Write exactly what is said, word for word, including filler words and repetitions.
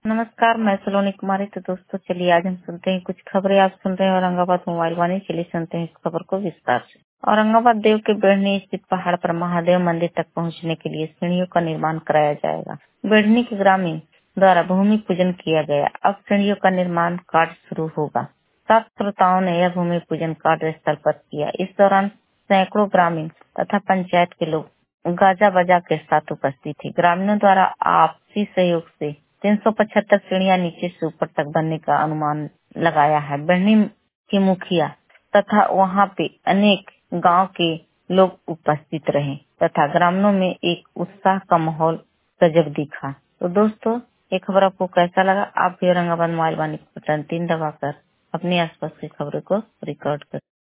नमस्कार, मैं सलोनी कुमारी। तो दोस्तों चलिए आज हम सुनते हैं कुछ खबरें। आप सुन रहे हैं औरंगाबाद मोबाइल वाणी। चलिए सुनते हैं इस खबर को विस्तार से। औरंगाबाद देव के बेढ़नी स्थित पहाड़ पर महादेव मंदिर तक पहुंचने के लिए सीढ़ियों का निर्माण कराया जाएगा। बेढ़नी के ग्रामीण द्वारा भूमि पूजन किया गया। अब सीढ़ियों का निर्माण कार्य शुरू होगा। सात श्रोताओं ने यह भूमि पूजन कार्य स्थल पर किया। इस दौरान सैकड़ों ग्रामीण तथा पंचायत के लोग गाजा बजा के साथ उपस्थित थे। ग्रामीणों द्वारा आपसी सहयोग से तीन सौ पचहत्तर सीढ़ियां नीचे से ऊपर तक बनने का अनुमान लगाया है। बेढ़नी के मुखिया तथा वहां पे अनेक गांव के लोग उपस्थित रहे तथा ग्रामीणों में एक उत्साह का माहौल गजब दिखा। तो दोस्तों ये खबर आपको कैसा लगा? आप भी औरंगाबाद मोबाइल वाणी बटन तीन दबाकर अपने आसपास की खबरों को रिकॉर्ड कर